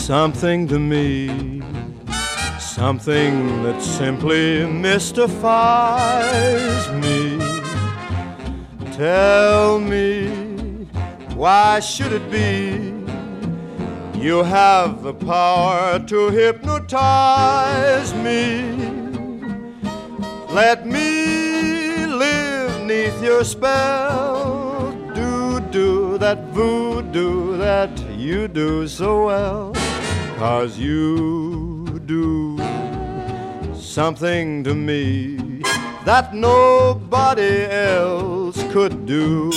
something to me, something that simply mystifies me. Tell me, why should it be you have the power to hypnotize me? Let me live neath your spell, do that voodoo that you do so well. 'Cause you do something to me that nobody else could do.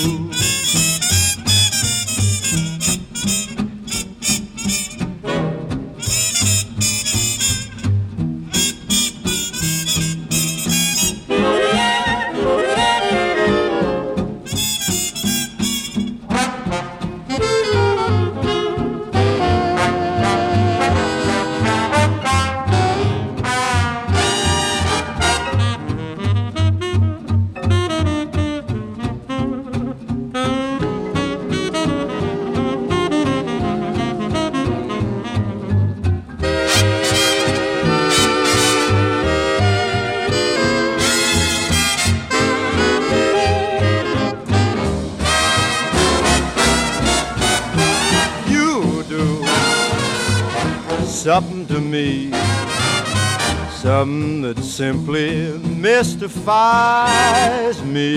Something to me, something that simply mystifies me.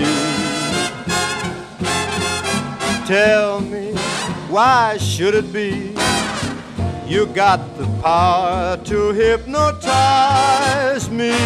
Tell me, why should it be you got the power to hypnotize me?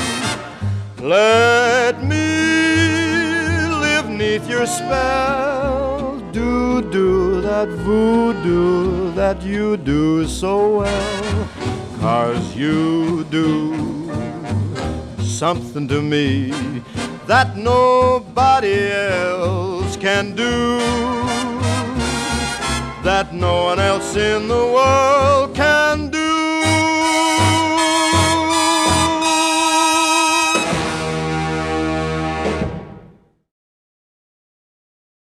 Let me live neath your spell, do that voodoo that you do so well. 'Cause you do something to me that nobody else can do, that no one else in the world can do.